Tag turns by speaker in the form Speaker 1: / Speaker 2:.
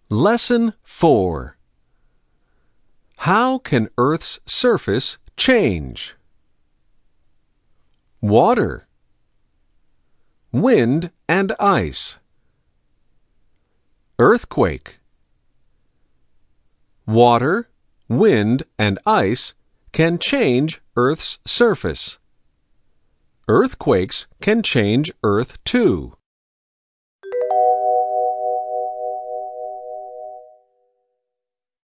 Speaker 1: Lesson 4. How can Earth's surface change? Water, wind and ice. Earthquake. Water, wind and ice can change Earth's surface. Earthquakes can change Earth too.